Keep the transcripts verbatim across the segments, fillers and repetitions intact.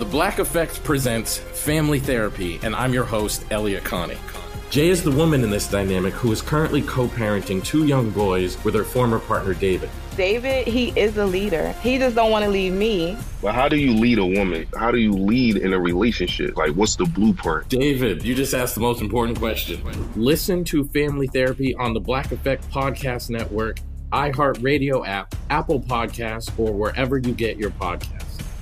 The Black Effect presents Family Therapy, and I'm your host, Elliot Connie. Jay is the woman in this dynamic who is currently co-parenting two young boys with her former partner, David. David, he is a leader. He just don't want to leave me. But how do you lead a woman? How do you lead in a relationship? Like, what's the blueprint? David, you just asked the most important question. Listen to Family Therapy on the Black Effect Podcast Network, iHeartRadio app, Apple Podcasts, or wherever you get your podcasts.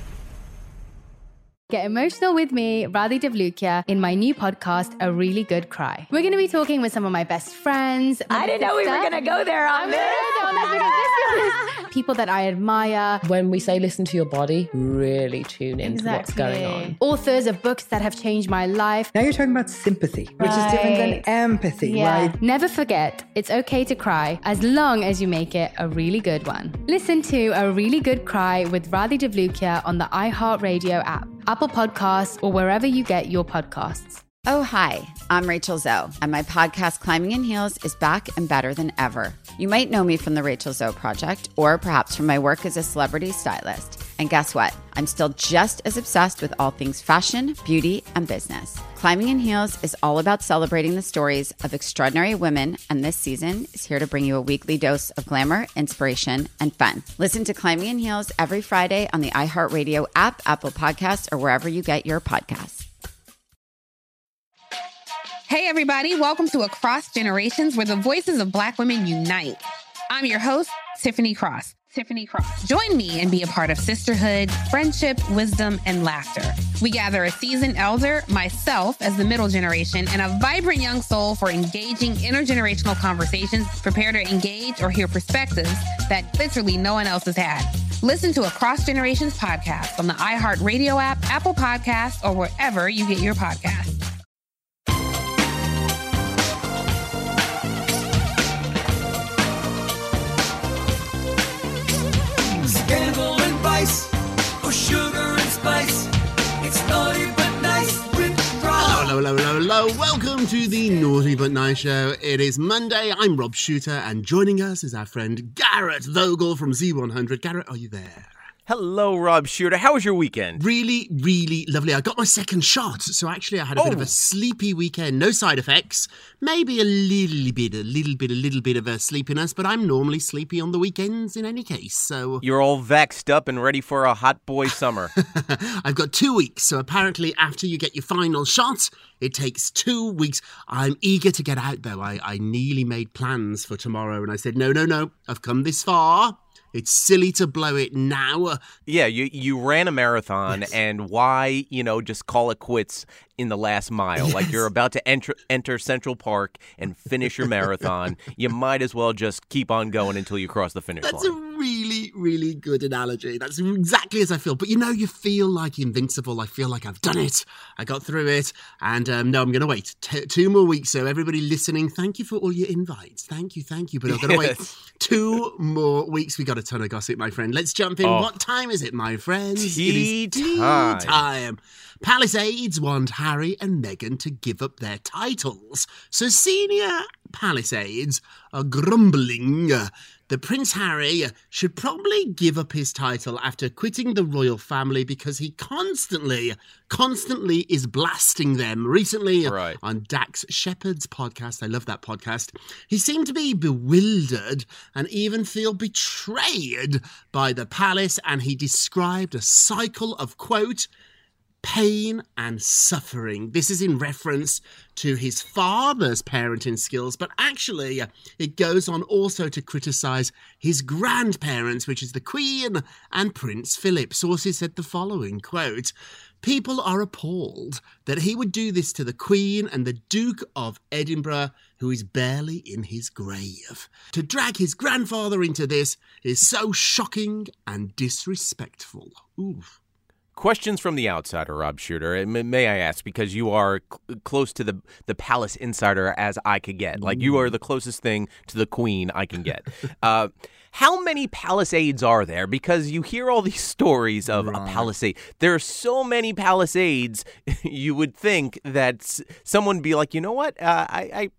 Get emotional with me, Radhi Devlukia, in my new podcast, A Really Good Cry. We're going to be talking with some of my best friends. I didn't know we were going to go there on this. People that I admire. When we say listen to your body, really tune into Exactly. what's going on. Authors of books that have changed my life. Now you're talking about sympathy, which Right. is different than empathy, Yeah. right? Never forget, it's okay to cry as long as you make it a really good one. Listen to A Really Good Cry with Radhi Devlukia on the iHeartRadio app, Apple Podcasts, or wherever you get your podcasts. Oh, hi, I'm Rachel Zoe, and my podcast, Climbing in Heels, is back and better than ever. You might know me from the Rachel Zoe Project, or perhaps from my work as a celebrity stylist. And guess what? I'm still just as obsessed with all things fashion, beauty, and business. Climbing in Heels is all about celebrating the stories of extraordinary women, and this season is here to bring you a weekly dose of glamour, inspiration, and fun. Listen to Climbing in Heels every Friday on the iHeartRadio app, Apple Podcasts, or wherever you get your podcasts. Hey, everybody. Welcome to Across Generations, where the voices of Black women unite. I'm your host, Tiffany Cross. Tiffany Cross. Join me and be a part of sisterhood, friendship, wisdom, and laughter. We gather a seasoned elder, myself as the middle generation, and a vibrant young soul for engaging intergenerational conversations. Prepare to engage or hear perspectives that literally no one else has had. Listen to Across Generations podcast on the iHeartRadio app, Apple Podcasts, or wherever you get your podcasts. Scandal and vice, or sugar and spice. It's naughty but nice with Rob. Hello, hello, hello, hello. Welcome to the Naughty But Nice Show. It is Monday. I'm Rob Shooter, and joining us is our friend Garrett Vogel from Z one hundred. Garrett, are you there? Hello, Rob Shooter. How was your weekend? Really, really lovely. I got my second shot, so actually I had a oh. bit of a sleepy weekend. No side effects. Maybe a little bit, a little bit, a little bit of a sleepiness, but I'm normally sleepy on the weekends in any case, so... You're all vaxxed up and ready for a hot boy summer. I've got two weeks, so apparently after you get your final shot, it takes two weeks. I'm eager to get out, though. I, I nearly made plans for tomorrow, and I said, no, no, no, I've come this far. It's silly to blow it now. Yeah, you you ran a marathon, yes. And why, you know, just call it quits in the last mile? Yes. Like you're about to enter enter Central Park and finish your marathon. You might as well just keep on going until you cross the finish That's line. a really, really good analogy. That's exactly as I feel. But you know, you feel like invincible. I feel like I've done it. I got through it. And um, no, I'm going to wait T- two more weeks. So everybody listening, thank you for all your invites. Thank you, thank you. But I'm going to Yes. wait two more weeks. We got a ton of gossip, my friend. Let's jump in. Oh. What time is it, my friends? Tea it is tea time. time. Palisades want Harry and Meghan to give up their titles. So senior Palisades are grumbling that Prince Harry should probably give up his title after quitting the royal family because he constantly, constantly is blasting them. Recently, Right. on Dax Shepard's podcast, I love that podcast, he seemed to be bewildered and even feel betrayed by the palace, and he described a cycle of, quote, pain and suffering. This is in reference to his father's parenting skills, but actually it goes on also to criticise his grandparents, which is the Queen and Prince Philip. Sources said the following, quote, people are appalled that he would do this to the Queen and the Duke of Edinburgh, who is barely in his grave. To drag his grandfather into this is so shocking and disrespectful. Ooh. Questions from the outsider, Rob Shooter. M- May I ask, because you are cl- close to the the palace insider as I could get. Like, you are the closest thing to the Queen I can get. Uh, how many Palisades are there? Because you hear all these stories of right. a Palisade. There are so many Palisades, you would think that s- someone would be like, you know what? Uh, I, I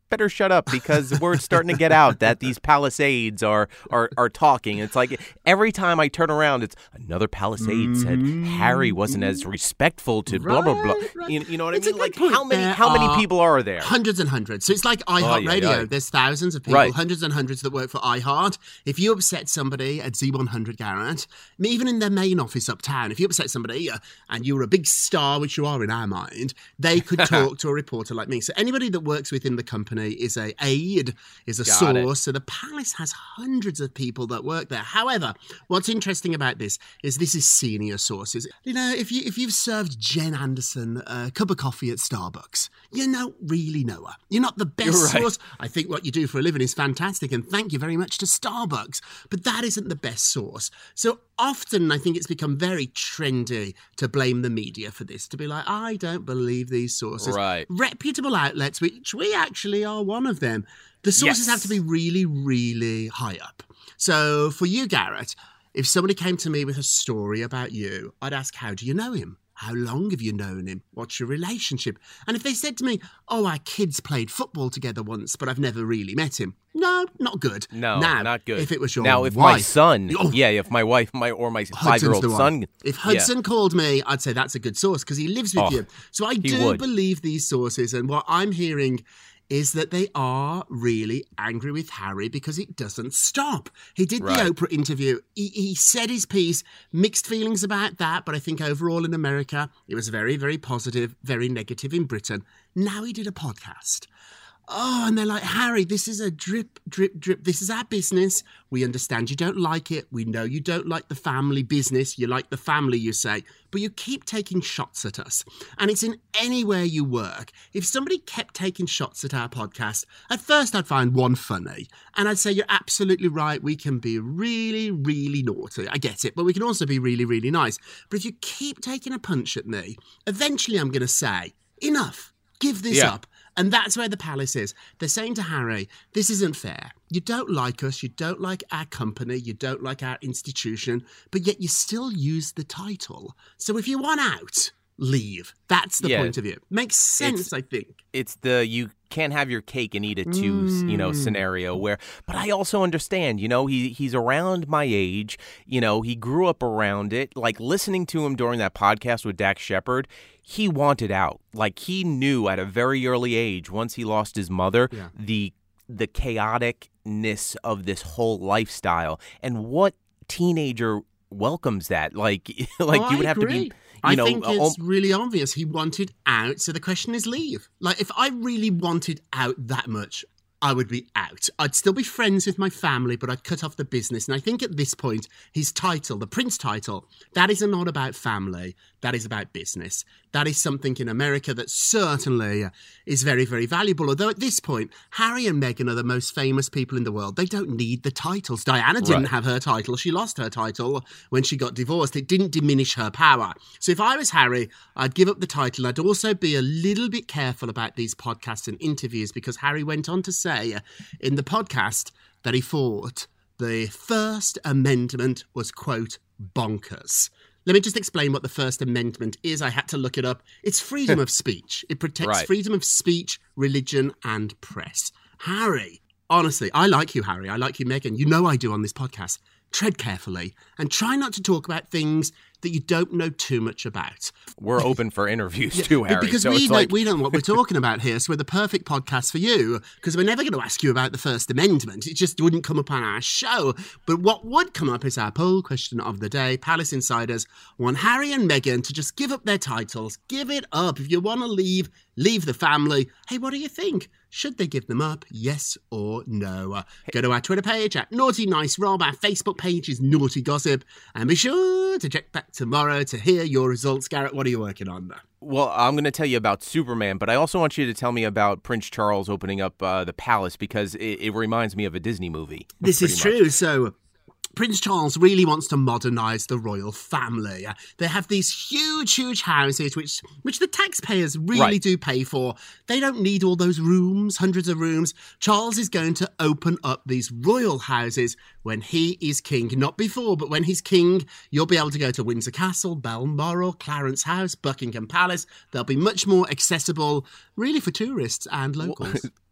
better shut up because word's starting to get out that these Palisades are are are talking. It's like every time I turn around, it's another Palisade said Harry wasn't as respectful to blah blah blah. Right. You, you know what It's I a mean? good Like point. how many There how many are people are there? Hundreds and hundreds. So it's like iHeart yeah, Radio. yeah. There's thousands of people, Right. hundreds and hundreds that work for iHeart. If you upset somebody at Z one hundred, Garrett, even in their main office uptown, if you upset somebody uh, and you were a big star, which you are in our mind, they could talk to a reporter like me. So anybody that works within the company is a aide, is a Got source. it. So the Palace has hundreds of people that work there. However, what's interesting about this is this is senior sources. You know, if you if you've served Jen Anderson a cup of coffee at Starbucks, you don't really know her. You're not the best You're right. source. I think what you do for a living is fantastic, and thank you very much to Starbucks. But that isn't the best source. So often I think it's become very trendy to blame the media for this, to be like, I don't believe these sources. Right. Reputable outlets, which we actually are one of them, the sources Yes. have to be really, really high up. So for you, Garrett, if somebody came to me with a story about you, I'd ask, how do you know him? How long have you known him? What's your relationship? And if they said to me, oh, our kids played football together once, but I've never really met him. No, not good. No, now, not good. If it was your now, if wife, my son, Oh, yeah, if my wife, my or my Hudson's five-year-old the one. son, If yeah. Hudson called me, I'd say that's a good source because he lives with Oh, you. So I he do would. believe these sources, and what I'm hearing is that they are really angry with Harry because it doesn't stop. He did Right. the Oprah interview. He, he said his piece, mixed feelings about that, but I think overall in America, it was very, very positive, very negative in Britain. Now he did a podcast. Oh, and they're like, Harry, this is a drip, drip, drip. This is our business. We understand you don't like it. We know you don't like the family business. You like the family, you say. But you keep taking shots at us. And it's in anywhere you work. If somebody kept taking shots at our podcast, at first I'd find one funny. And I'd say, you're absolutely right. We can be really, really naughty. I get it. But we can also be really, really nice. But if you keep taking a punch at me, eventually I'm going to say, enough. Give this Yeah. up. And that's where the Palace is. They're saying to Harry, this isn't fair. You don't like us, you don't like our company, you don't like our institution, but yet you still use the title. So if you want out, leave. That's the Yeah. point of view. Makes sense, It's- I think. It's the you can't have your cake and eat it too, you know, Mm. scenario where, but I also understand, you know, he he's around my age, you know, he grew up around it. Like listening to him during that podcast with Dax Shepard, he wanted out. Like he knew at a very early age, once he lost his mother, Yeah. the the chaoticness of this whole lifestyle. And what teenager welcomes that? Like, like Oh, you would I have agree. to be. You I know, think uh, it's really obvious. He wanted out, so the question is leave. Like, if I really wanted out that much, I would be out. I'd still be friends with my family, but I'd cut off the business. And I think at this point, his title, the Prince title, that is not about family. That is about business. That is something in America that certainly is very, very valuable. Although at this point, Harry and Meghan are the most famous people in the world. They don't need the titles. Diana didn't Right. have her title. She lost her title when she got divorced. It didn't diminish her power. So if I was Harry, I'd give up the title. I'd also be a little bit careful about these podcasts and interviews because Harry went on to say in the podcast that he thought the First Amendment was, quote, bonkers. Let me just explain what the First Amendment is. I had to look it up. It's freedom of speech. It protects Right. freedom of speech, religion, and press. Harry, honestly, I like you, Harry. I like you, Meghan. You know I do on this podcast. Tread carefully and try not to talk about things that you don't know too much about. We're open for interviews Yeah, too, but Harry. Because so we, it's know, like, we know what we're talking about here, so we're the perfect podcast for you, because we're never going to ask you about the First Amendment. It just wouldn't come up on our show. But what would come up is our poll question of the day. Palace Insiders want Harry and Meghan to just give up their titles. Give it up. If you want to leave, leave the family. Hey, what do you think? Should they give them up? Yes or no? Uh, Go to our Twitter page at Naughty Nice Rob. Our Facebook page is Naughty Gossip. And be sure to check back tomorrow to hear your results. Garrett, what are you working on there? well, I'm going to tell you about Superman, but I also want you to tell me about Prince Charles opening up uh, the palace because it, it reminds me of a Disney movie. This is pretty much. true. So Prince Charles really wants to modernise the royal family. Uh, They have these huge, huge houses, which which the taxpayers really Right. do pay for. They don't need all those rooms, hundreds of rooms. Charles is going to open up these royal houses when he is king. Not before, but when he's king, you'll be able to go to Windsor Castle, Balmoral, Clarence House, Buckingham Palace. They'll be much more accessible, really, for tourists and locals.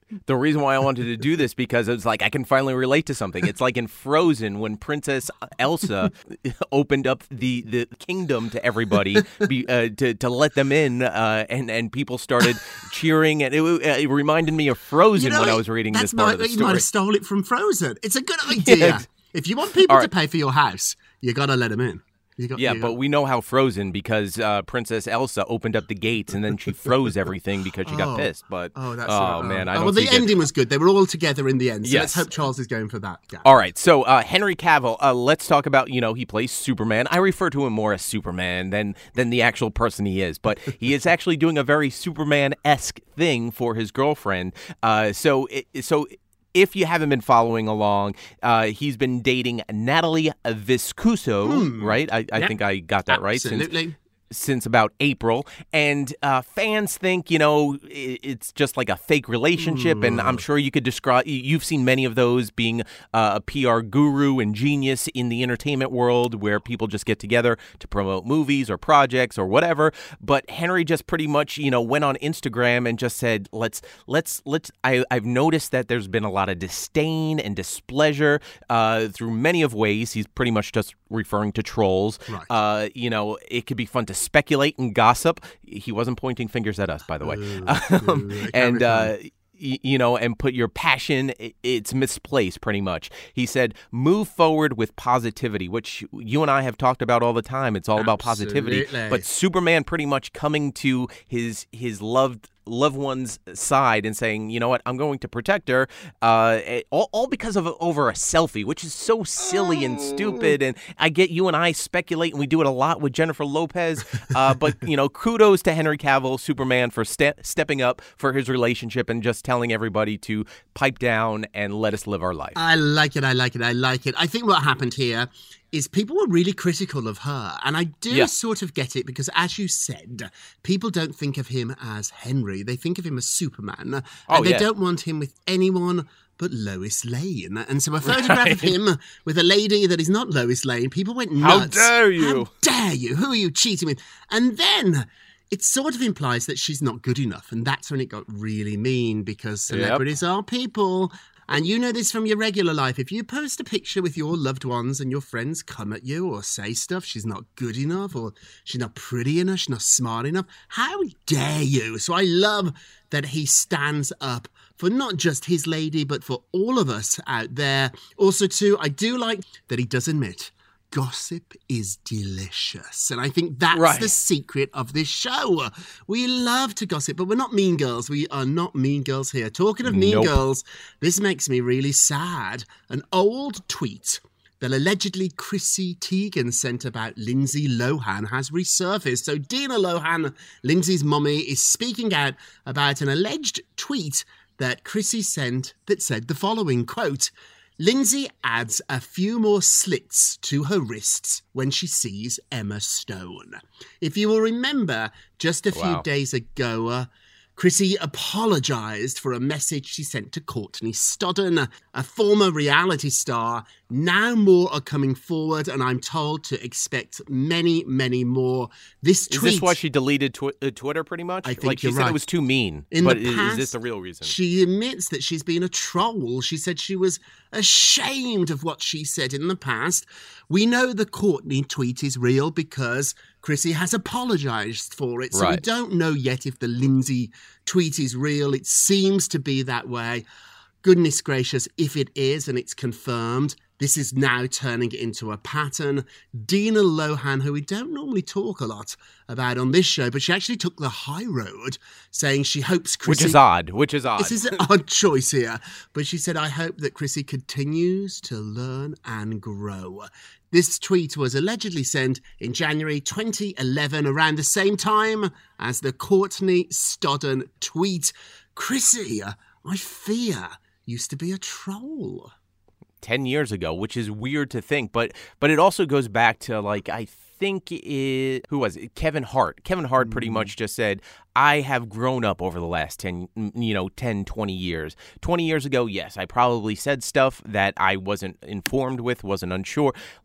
The reason why I wanted to do this because it's like I can finally relate to something. It's like in Frozen when Princess Elsa opened up the, the kingdom to everybody be, uh, to to let them in, uh, and and people started cheering, and it, it reminded me of Frozen You know, when I was reading that's this part my, of the You story. might have stole it from Frozen. It's a good idea. Yeah. If you want people All to right. pay for your house, you got to let them in. You got, Yeah, you but got... we know how Frozen because uh, Princess Elsa opened up the gates and then she froze everything because she got Oh. pissed. But Oh, that's oh right. man, oh. I oh, don't well, see the good- ending was good. They were all together in the end. So Yes. let's hope Charles is going for that. Yeah. All right, so uh, Henry Cavill. Uh, let's talk about you know he plays Superman. I refer to him more as Superman than than the actual person he is, but he is actually doing a very Superman-esque thing for his girlfriend. Uh, so it, so. If you haven't been following along, uh, he's been dating Natalie Viscuso, Hmm. right? I, I Yep. think I got that right. Absolutely. Since, since about April. And uh, fans think, you know, i- it's just like a fake relationship. And I'm sure you could describe, you- you've seen many of those being uh, a P R guru and genius in the entertainment world where people just get together to promote movies or projects or whatever. But Henry just pretty much, you know, went on Instagram and just said, let's, let's, let's, I, I've noticed that there's been a lot of disdain and displeasure uh, through many of ways. He's pretty much just referring to trolls. Right. Uh, you know, it could be fun to speculate and gossip. He wasn't pointing fingers at us, by the way. Um, and, uh, y- you know, and put your passion, i- it's misplaced pretty much. He said, move forward with positivity, which you and I have talked about all the time. It's all about positivity. Absolutely. But Superman pretty much coming to his his loved loved one's side and saying, you know what, I'm going to protect her, uh, eh, all, all because of over a selfie, which is so silly and stupid. And I get you and I speculate, and we do it a lot with Jennifer Lopez. Uh, but, you know, kudos to Henry Cavill, Superman, for ste- stepping up for his relationship and just telling everybody to pipe down and let us live our life. I like it, I like it, I like it. I think what happened here is people were really critical of her. And I do Yeah. sort of get it because, as you said, people don't think of him as Henry. They think of him as Superman. And Oh, they yeah. don't want him with anyone but Lois Lane. And so a photograph Right. of him with a lady that is not Lois Lane, people went How nuts. dare you? How dare you? Who are you cheating with? And then it sort of implies that she's not good enough. And that's when it got really mean because celebrities are people. And you know this from your regular life. If you post a picture with your loved ones and your friends come at you or say stuff, she's not good enough or she's not pretty enough, she's not smart enough, how dare you? So I love that he stands up for not just his lady, but for all of us out there. Also, too, I do like that he does admit gossip is delicious. And I think that's Right. the secret of this show. We love to gossip, but we're not mean girls. We are not mean girls here. Talking of mean Nope. girls, this makes me really sad. An old tweet that allegedly Chrissy Teigen sent about Lindsay Lohan has resurfaced. So Dina Lohan, Lindsay's mummy, is speaking out about an alleged tweet that Chrissy sent that said the following, quote, Lindsay adds a few more slits to her wrists when she sees Emma Stone. If you will remember, just a few Wow. days ago, uh, Chrissy apologised for a message she sent to Courtney Stodden, a former reality star. Now more are coming forward, and I'm told to expect many, many more. This Is tweet... this why she deleted twi- uh, Twitter pretty much? I think like she you're said right. it was too mean. In but the is, past, is this the real reason? She admits that she's been a troll. She said she was ashamed of what she said in the past. We know the Courtney tweet is real because Chrissy has apologised for it. So we Right. don't know yet if the Lindsay tweet is real. It seems to be that way. Goodness gracious, if it is and it's confirmed, this is now turning into a pattern. Dina Lohan, who we don't normally talk a lot about on this show, but she actually took the high road, saying she hopes Chrissy... Which is odd. Which is odd. This is an odd choice here. But she said, I hope that Chrissy continues to learn and grow. This tweet was allegedly sent in January twenty eleven, around the same time as the Courtney Stodden tweet. Chrissy, I fear, used to be a troll. ten years ago, which is weird to think, but but it also goes back to, like, I think it, who was it? Kevin Hart. Kevin Hart pretty much just said, I have grown up over the last ten, you know, ten, twenty years. twenty years ago, yes, I probably said stuff that I wasn't informed with, wasn't unsure. Like,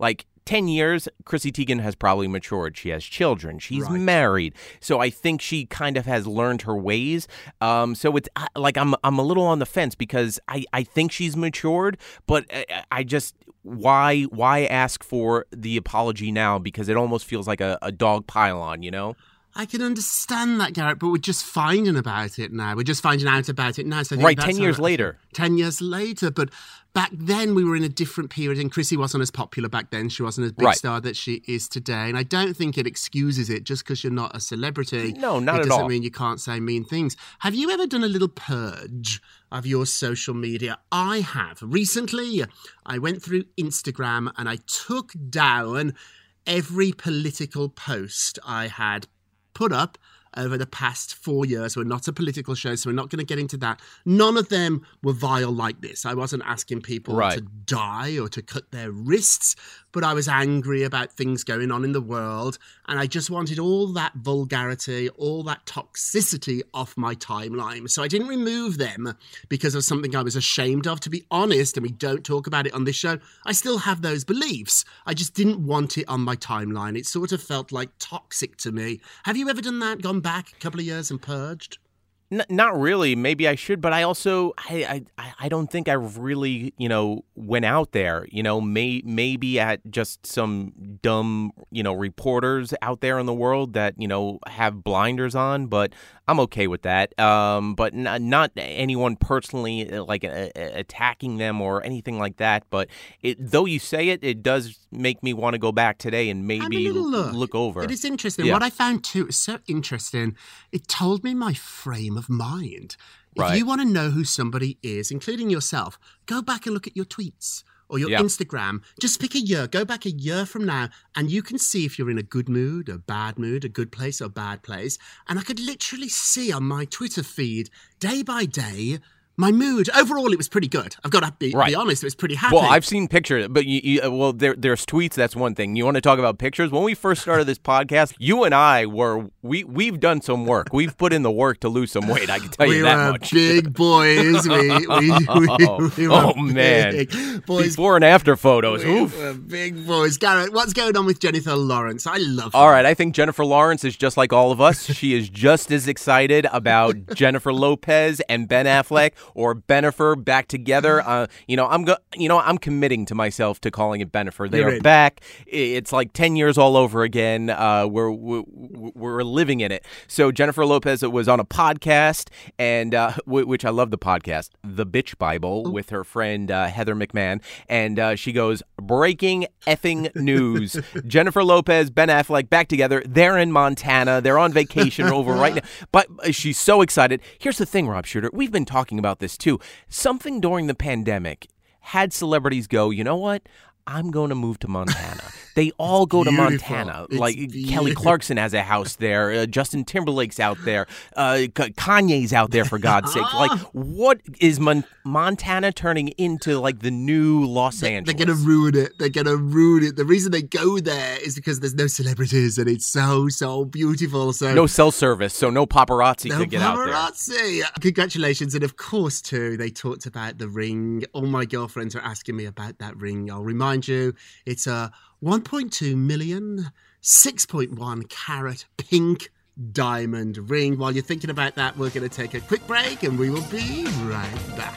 ten years, Chrissy Teigen has probably matured. She has children. She's Right. married. So I think she kind of has learned her ways. Um, so it's uh, like I'm I'm a little on the fence because I, I think she's matured, but I, I just why why ask for the apology now? Because it almost feels like a, a dog pylon, you know? I can understand that, Garrett, but we're just finding about it now. We're just finding out about it now. So I think Right, that's ten years how- later. Ten years later, but back then we were in a different period, and Chrissy wasn't as popular back then. She wasn't as big Right. star that she is today, and I don't think it excuses it just because you're not a celebrity. No, not it at doesn't all. mean you can't say mean things. Have you ever done a little purge of your social media? I have. Recently, I went through Instagram and I took down every political post I had put up over the past four years. We're not a political show, so we're not going to get into that. None of them were vile like this. I wasn't asking people Right. to die or to cut their wrists, but I was angry about things going on in the world, and I just wanted all that vulgarity, all that toxicity off my timeline. So I didn't remove them because of something I was ashamed of. To be honest, and we don't talk about it on this show, I still have those beliefs. I just didn't want it on my timeline. It sort of felt like toxic to me. Have you ever done that? Gone back a couple of years and purged? N- not really. Maybe I should, but I also I, I I don't think I really you know went out there. You know, may maybe at just some dumb you know reporters out there in the world that you know have blinders on. But I'm okay with that. Um, but n- not anyone personally like uh, attacking them or anything like that. But it, though you say it, it does make me want to go back today and maybe Have a little l- look. look over. It is interesting. Yeah. What I found too is so interesting. It told me my frame of mind. If Right. you want to know who somebody is, including yourself, go back and look at your tweets or your Yeah. Instagram. Just pick a year. Go back a year from now, and you can see if you're in a good mood, a bad mood, a good place or bad place. And I could literally see on my Twitter feed, day by day, my mood. Overall, it was pretty good. I've got to be, Right. be honest. It was pretty happy. Well, I've seen pictures, but you, you, well, there, there's tweets. That's one thing. You want to talk about pictures? When we first started this podcast, you and I were we we've done some work. We've put in the work to lose some weight. I can tell we you that were much. big boys. We, we, we, oh, we were oh, man, big boys. Before and after photos. We Oof. were big boys. Garrett, what's going on with Jennifer Lawrence? I love her. All right, I think Jennifer Lawrence is just like all of us. She is just as excited about Jennifer Lopez and Ben Affleck or Bennifer back together. Uh, you know, I'm go- you know, I'm committing to myself to calling it Bennifer. They You're are in. back. It's like ten years all over again. Uh, we're, we're we're living in it. So Jennifer Lopez was on a podcast, and uh, w- which I love the podcast, The Bitch Bible, with her friend uh, Heather McMahon, and uh, she goes, breaking effing news. Jennifer Lopez, Ben Affleck back together. They're in Montana. They're on vacation over right now. But she's so excited. Here's the thing, Rob Shooter. We've been talking about this too. Something during the pandemic had celebrities go, you know what? I'm going to move to Montana. They all go to beautiful. Montana. It's like beautiful. Kelly Clarkson has a house there. Uh, Justin Timberlake's out there. Uh, K- Kanye's out there, for God's sake. Like, what is Mon- Montana turning into, like, the new Los They, Angeles? they're going to ruin it. They're going to ruin it. The reason they go there is because there's no celebrities and it's so, so beautiful. So No cell service, so no paparazzi No could get out there. paparazzi. Congratulations. And of course, too, they talked about the ring. All my girlfriends are asking me about that ring. I'll remind you, it's a one point two million, six point one carat pink diamond ring. While you're thinking about that, we're going to take a quick break and we will be right back.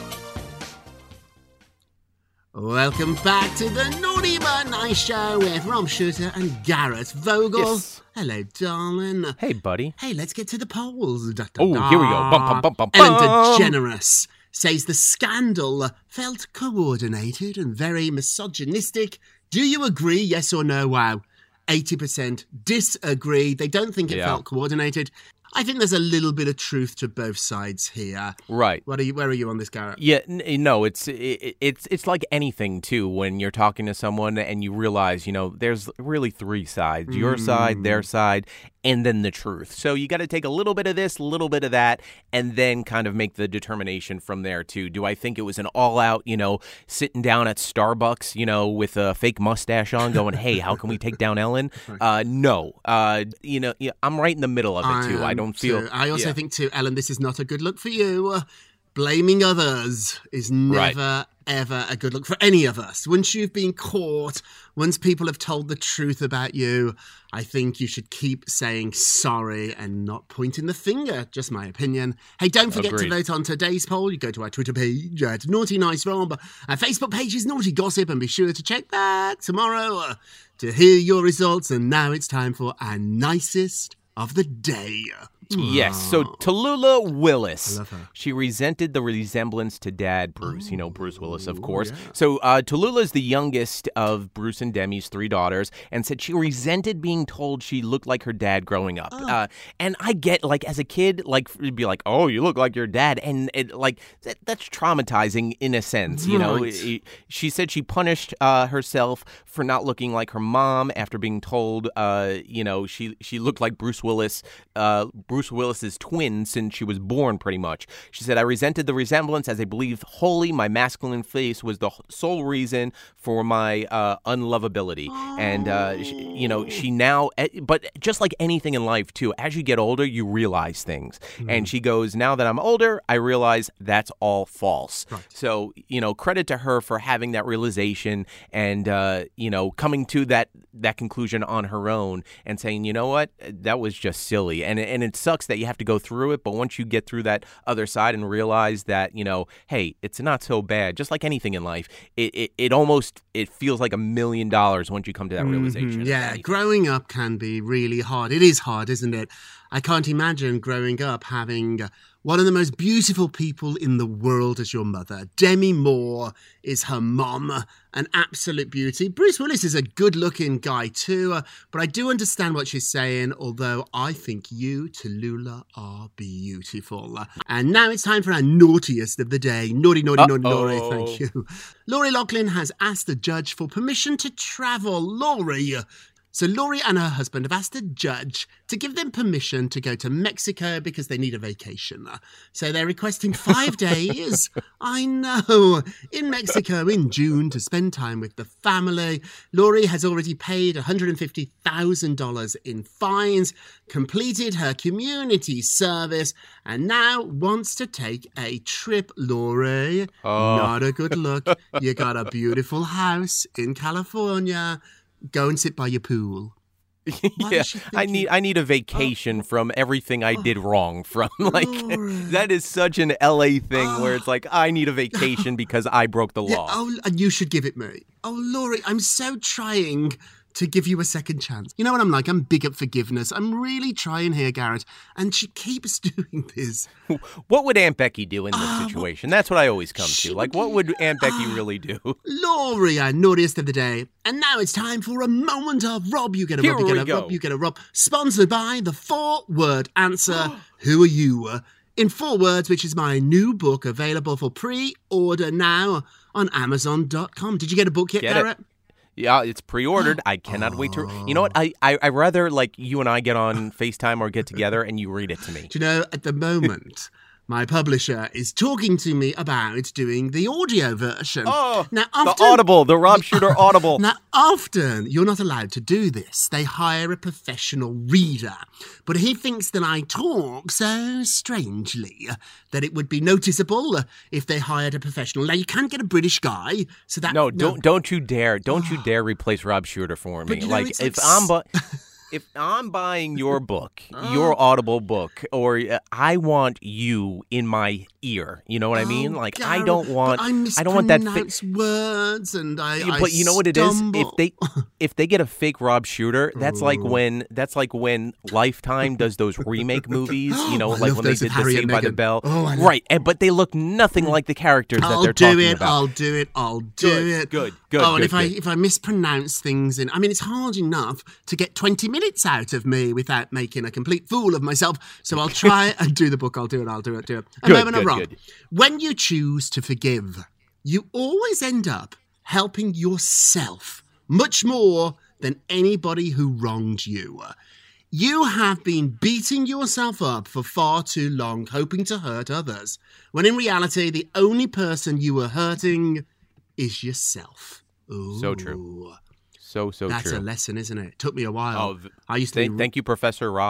Welcome back to the Naughty But Nice Show with Rob Shooter and Garrett Vogel. Yes. Hello, darling. Hey, buddy. Hey, let's get to the polls. Da, da, Oh, da. here we go. Bum, bum, bum, bum, Ellen bum. DeGeneres says the scandal felt coordinated and very misogynistic. Do you agree, yes or no? Wow. eighty percent disagree. They don't think it Yeah. felt coordinated. I think there's a little bit of truth to both sides here. Right. What are you? Where are you on this, Garrett? Yeah, n- no, it's it, it's it's like anything too. When you're talking to someone and you realize, you know, there's really three sides: your side, their side, and then the truth. So you got to take a little bit of this, a little bit of that, and then kind of make the determination from there too. Do I think it was an all-out, you know, sitting down at Starbucks, you know, with a fake mustache on, going, "Hey, how can we take down Ellen?" Uh, no, uh, you know, yeah, I'm right in the middle of it too. I, am don't feel. too. I also yeah. think too, Ellen, this is not a good look for you. Uh, blaming others is never, Right. ever a good look for any of us. Once you've been caught, once people have told the truth about you, I think you should keep saying sorry and not pointing the finger. Just my opinion. Hey, don't forget Agreed. to vote on today's poll. You go to our Twitter page at Naughty Nice Rob. Our Facebook page is Naughty Gossip, and be sure to check back tomorrow uh, to hear your results. And now it's time for our nicest of the day. Yes, so Tallulah I Willis, love her. she resented the resemblance to Dad Bruce, you know, Bruce Willis, of course. So uh, Tallulah is the youngest of Bruce and Demi's three daughters and said she resented being told she looked like her dad growing up. Uh, and I get, like, as a kid, like, it'd be like, oh, you look like your dad. And, it, like, that, that's traumatizing in a sense, you know. Right. It- she said she punished uh, herself for not looking like her mom after being told, uh, you know, she, she looked like Bruce Willis, uh, Bruce Willis's twin since she was born, pretty much. She said, I resented the resemblance as I believe wholly my masculine face was the sole reason for my uh, unlovability. And, uh, she, you know, she now, but just like anything in life, too, as you get older, you realize things. And she goes, now that I'm older, I realize that's all false. Right. So, you know, credit to her for having that realization and, uh, you know, coming to that, that conclusion on her own and saying, you know what, that was just silly. And, and it sucks that you have to go through it, but once you get through that other side and realize that, you know, hey, it's not so bad, just like anything in life, it, it, it almost, it feels like a million dollars once you come to that realization. Mhm, yeah, growing up can be really hard. It is hard, isn't it? I can't imagine growing up having one of the most beautiful people in the world as your mother. Demi Moore is her mom, an absolute beauty. Bruce Willis is a good-looking guy too, uh, but I do understand what she's saying, although I think you, Tallulah, are beautiful. And now it's time for our naughtiest of the day. Naughty, naughty, naughty, naughty, Uh-oh. thank you. Laurie Loughlin has asked the judge for permission to travel. Laurie... So Laurie and her husband have asked the judge to give them permission to go to Mexico because they need a vacation. So they're requesting five days, I know, in Mexico in June to spend time with the family. Laurie has already paid one hundred fifty thousand dollars in fines, completed her community service, and now wants to take a trip, Laurie. Oh. Not a good look. You got a beautiful house in California. Go and sit by your pool. Why yeah, is she I need I need a vacation from everything I did wrong. From like that is such an L A thing where it's like I need a vacation because I broke the Yeah, law. oh, and you should give it me. Oh, Laurie, I'm so trying to give you a second chance. You know what I'm like? I'm big at forgiveness. I'm really trying here, Garrett. And she keeps doing this. What would Aunt Becky do in this Ah, situation? That's what I always come to. Like, what would Aunt Becky really do? Laurie, our naughtiest of the day. And now it's time for a moment of Rob. You get a Here Rob, you get we a go. Rob, you get a Rob. Sponsored by the four-word answer, Who Are You? In four words, which is my new book available for pre-order now on Amazon dot com. Did you get a book yet, Get it. Garrett? Yeah, it's pre-ordered. I cannot wait to. You know what? I I I rather like you and I get on FaceTime or get together and you read it to me. Do you know, at the moment, my publisher is talking to me about doing the audio version. Oh, now, the often, Audible, the Rob Shooter Audible. Now, often you're not allowed to do this. They hire a professional reader. But he thinks that I talk so strangely that it would be noticeable if they hired a professional. Now, you can't get a British guy, so that... No, don't don't you dare, don't you dare replace Rob Shooter for me. But, you know, like it's if like I'm s- bu- if I'm buying your book, your Audible book, or uh, I want you in my ear. You know what I mean? Oh, Like I Garrett, don't want but I, I don't want that. Fi- mispronounce words and I. Yeah, I but you know what it is? If stumble. they if they get a fake Rob Shooter, that's like when that's like when Lifetime does those remake movies. You know, I like love when they those did with the Harry Saved and by the Meghan. Bell, Oh, I love- right? And, but they look nothing like the characters that I'll they're do talking it. about. I'll do it. I'll do Good, it. good, good, Oh, and good, if I good. if I mispronounce things in, I mean, it's hard enough to get twenty minutes out of me without making a complete fool of myself. So I'll try and do the book. I'll do it. I'll do it. Do it. A Good, moment of good, Rob. good. When you choose to forgive, you always end up helping yourself much more than anybody who wronged you. You have been beating yourself up for far too long, hoping to hurt others, when in reality, the only person you were hurting is yourself. Ooh. So true. So so That's true. a lesson, isn't it? It took me a while. Oh, v- I used to thank, be... thank you, Professor Rob.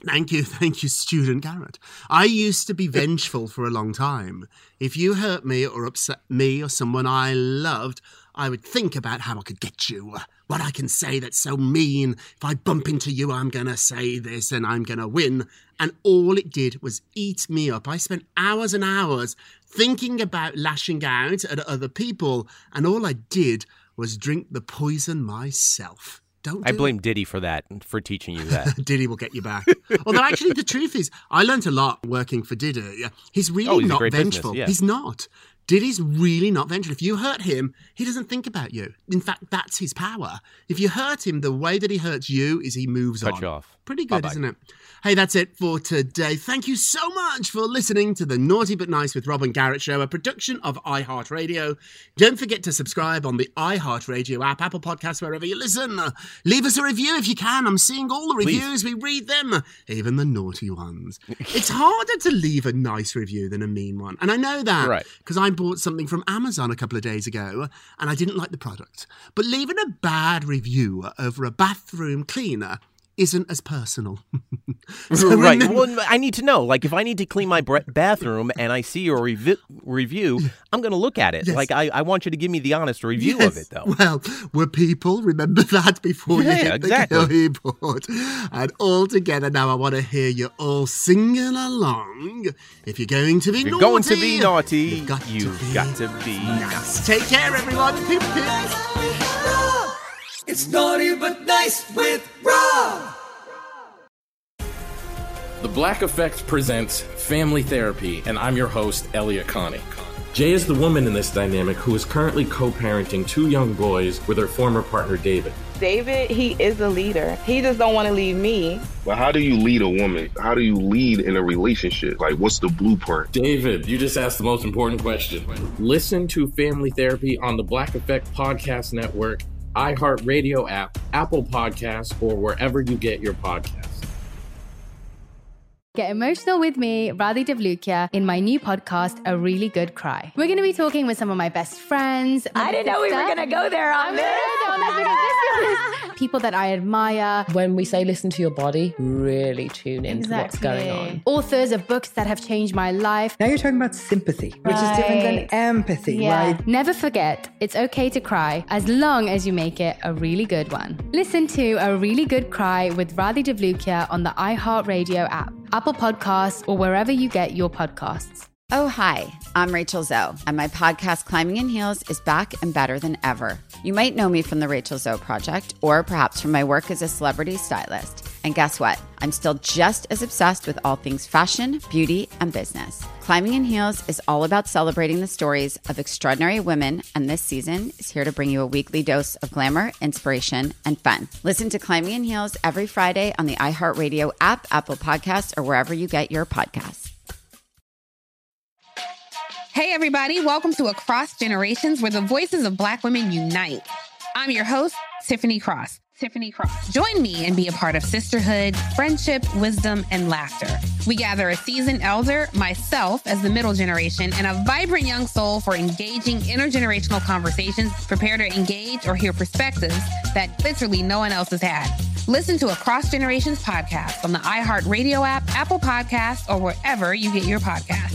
Thank you, thank you, Student Garrett. I used to be vengeful for a long time. If you hurt me or upset me or someone I loved, I would think about how I could get you. What I can say that's so mean. If I bump into you, I'm going to say this and I'm going to win. And all it did was eat me up. I spent hours and hours thinking about lashing out at other people. And all I did was drink the poison myself. Don't do I blame it. Diddy for that, for teaching you that. Diddy will get you back. Although actually the truth is, I learned a lot working for Diddy. He's really Oh, he's a not great vengeful. business, yeah. He's not. Diddy's really not vengeful. If you hurt him, he doesn't think about you. In fact, that's his power. If you hurt him, the way that he hurts you is he moves Cut on. you off. Pretty good, Bye-bye. isn't it? Hey, that's it for today. Thank you so much for listening to the Naughty But Nice with Rob and Garrett show, a production of iHeartRadio. Don't forget to subscribe on the iHeartRadio app, Apple Podcasts, wherever you listen. Leave us a review if you can. I'm seeing all the reviews. We read them, even the naughty ones. It's harder to leave a nice review than a mean one. And I know that Right. because I bought something from Amazon a couple of days ago and I didn't like the product. But leaving a bad review over a bathroom cleaner isn't as personal. So right. remember- Well, I need to know. Like, if I need to clean my bre- bathroom and I see your revi- review, I'm going to look at it. Yes. Like, I, I want you to give me the honest review Yes. of it, though. Well, we're people. Remember that before you Yeah, hit exactly. the keyboard. And all together now, I want to hear you all singing along. If you're going to be If you're naughty, going to be naughty, you've got you've to be got to be nice. Take care, everyone. Pip, pip. It's Naughty But Nice with Rob. The Black Effect presents Family Therapy, and I'm your host, Elliot Connie. Jay is the woman in this dynamic who is currently co-parenting two young boys with her former partner, David. David, he is a leader. He just don't want to leave me. But how do you lead a woman? How do you lead in a relationship? Like, what's the blueprint? David, you just asked the most important question. Listen to Family Therapy on the Black Effect Podcast Network, iHeartRadio app, Apple Podcasts, or wherever you get your podcasts. Get emotional with me, Radhi Devlukia, in my new podcast, A Really Good Cry. We're going to be talking with some of my best friends. I didn't know we were going to go there on I'm this. gonna go there on this because people that I admire. When we say listen to your body, really tune into what's going on. Authors of books that have changed my life. Now you're talking about sympathy, which is different than Right. empathy, Yeah. right? Never forget, it's okay to cry as long as you make it a really good one. Listen to A Really Good Cry with Radhi Devlukia on the iHeartRadio app, Apple Podcasts, or wherever you get your podcasts. Oh, hi, I'm Rachel Zoe, and my podcast, Climbing in Heels, is back and better than ever. You might know me from the Rachel Zoe Project, or perhaps from my work as a celebrity stylist. And guess what? I'm still just as obsessed with all things fashion, beauty, and business. Climbing in Heels is all about celebrating the stories of extraordinary women, and this season is here to bring you a weekly dose of glamour, inspiration, and fun. Listen to Climbing in Heels every Friday on the iHeartRadio app, Apple Podcasts, or wherever you get your podcasts. Hey, everybody. Welcome to Across Generations, where the voices of Black women unite. I'm your host, Tiffany Cross. Tiffany Cross. Join me and be a part of sisterhood, friendship, wisdom, and laughter. We gather a seasoned elder, myself as the middle generation, and a vibrant young soul for engaging intergenerational conversations. Prepare to engage or hear perspectives that literally no one else has had. Listen to Across Generations podcast on the iHeartRadio app, Apple Podcasts, or wherever you get your podcasts.